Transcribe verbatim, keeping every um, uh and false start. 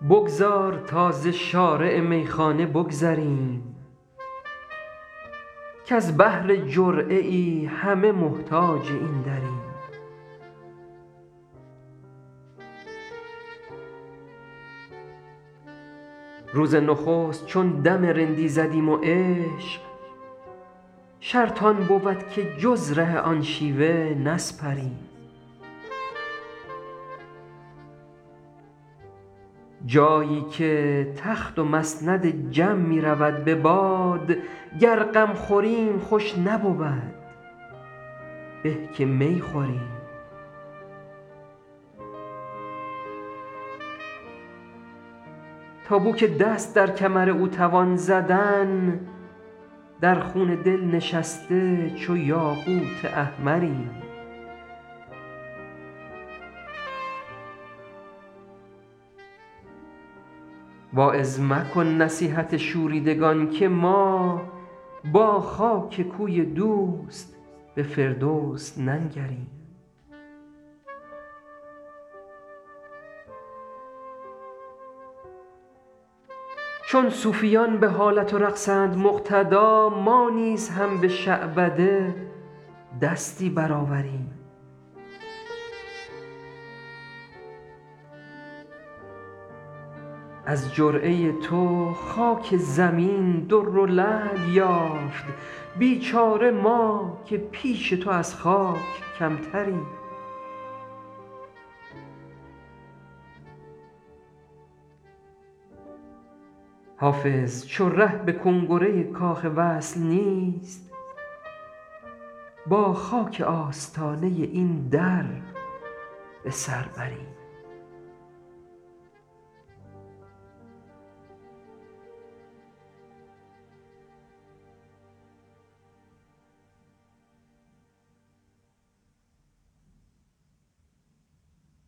بگذار تا ز شارع میخانه بگذریم، کز بهر جرعه ای همه محتاج این دریم. روز نخست چون دم رندی زدیم و عشق، شرط آن بود که جز ره آن شیوه نسپریم. جایی که تخت و مسند جم می رود به باد، گر غم خوریم خوش نبود به که می خوریم. تا بو که دست در کمر او توان زدن، در خون دل نشسته چو یاقوت احمریم. واعظ مکن نصیحت شوریدگان که ما با خاک کوی دوست به فردوس ننگریم. چون صوفیان به حالت و رقصند مقتدا، ما نیز هم به شعبده دستی برآوریم. از جرعه تو خاک زمین در و لعل یافت، بیچاره ما که پیش تو از خاک کمتریم. حافظ چو ره به کنگره کاخ وصل نیست، با خاک آستانه این در به سر بریم.